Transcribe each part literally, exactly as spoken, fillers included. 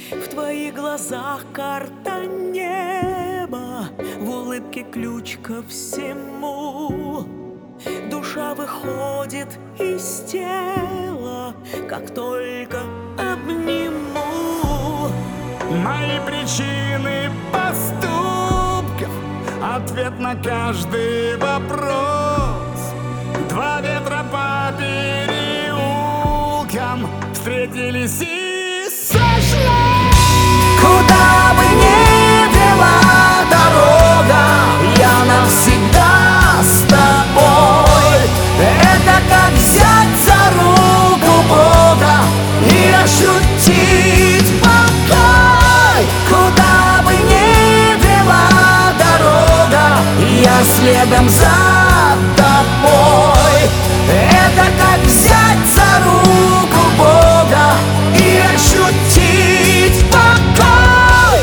В твоих глазах карта неба, в улыбке ключ ко всему. Душа выходит из тела, как только обниму. Мои причины поступков, ответ на каждый вопрос. Два ветра по переулкам встретились и сошлись. Куда бы ни вела дорога, я навсегда с тобой. Это как взять за руку Бога и ощутить покой. Куда бы ни вела дорога, я следом за тобой. Это как взять за руку Бога и ощутить покой.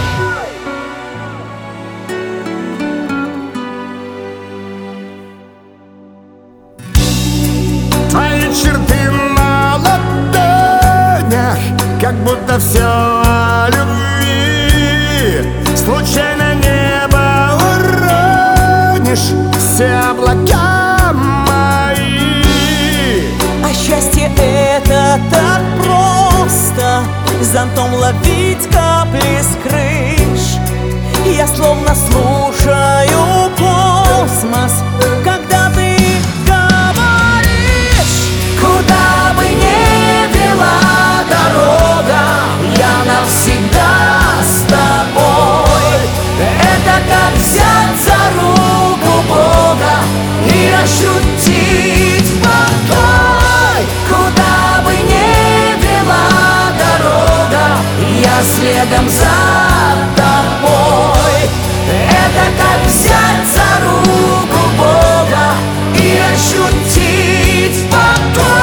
Твои черты на ладонях, как будто все о любви. Случайно небо уронишь, все облака мои. А счастье это так просто, зонтом ловить капли с крыш. Я словно слушаю космос, когда ты говоришь. Куда бы ни вела дорога, я навсегда с тобой. Это как взять за руку Бога и ощутить покой. Куда бы ни вела дорога, я следом за тобой. Это как взять за руку Бога и ощутить покой.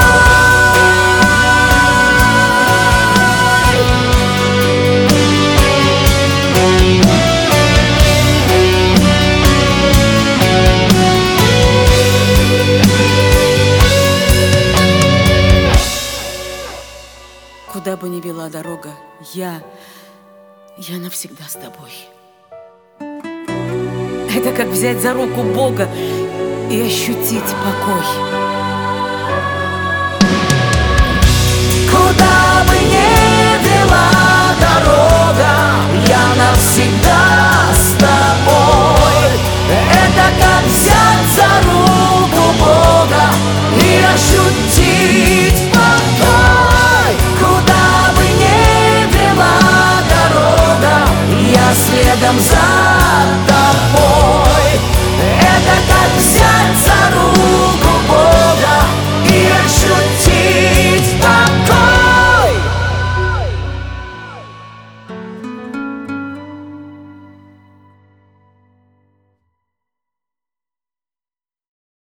Куда бы ни вела дорога, я, я навсегда с тобой. Это как взять за руку Бога и ощутить покой. Куда бы ни вела дорога, я навсегда с тобой. Это как взять за руку Бога и ощутить покой. Куда бы ни вела дорога, я следом за